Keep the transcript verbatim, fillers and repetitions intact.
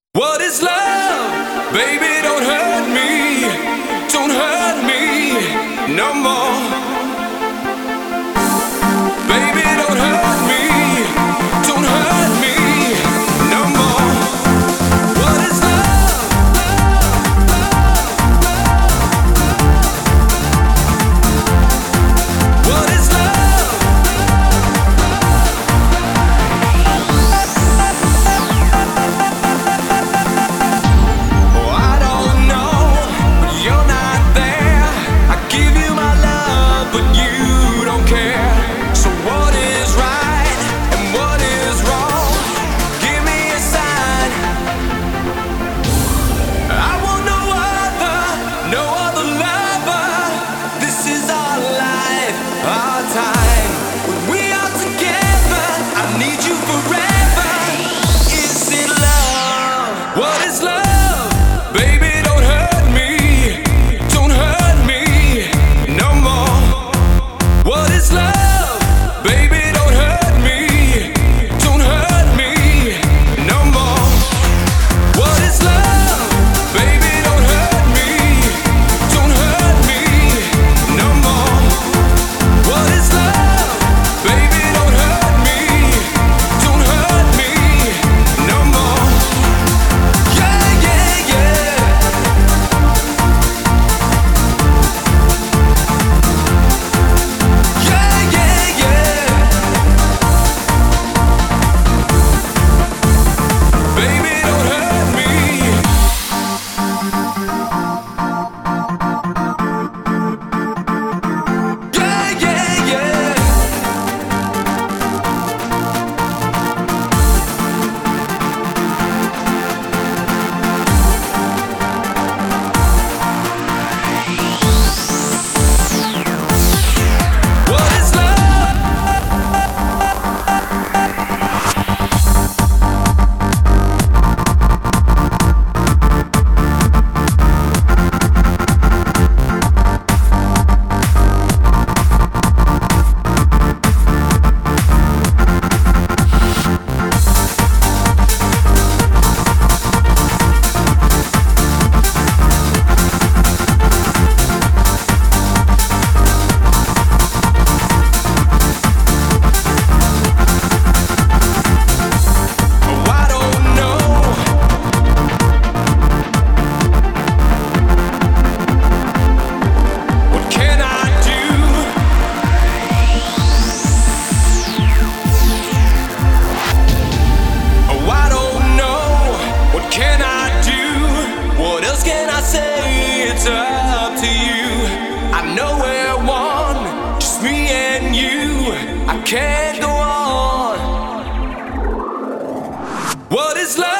What is love? Baby, don't hurt me. Don't hurt me no more. Baby, don't hurt me. Don't hurt me no more. What is love? What is love? Oh, I don't know, but you're not there. I give you my love, but you don't care. So what is right and what is wrong? Give me a sign. I want no other, no other lover. This is our life, our time. When we are together, I need you forever. Is it love? What is love? Baby, don't hurt me. Don't hurt me no more. What is love? Baby, don't hurt me. Don't hurt me no more. What is love? Baby, don't hurt me. Don't hurt me no more. What is love? Baby, don't hurt me. Don't hurt me no more. Yeah, yeah, yeah. Yeah, yeah, yeah. Baby, don't hurt me. Yeah, yeah, yeah. What is love? Oh, I don't know. What can I do? Oh, I don't know. What can I do? What else can I say? It's up to you. I know we're one, just me and you. I can't go on. What is love?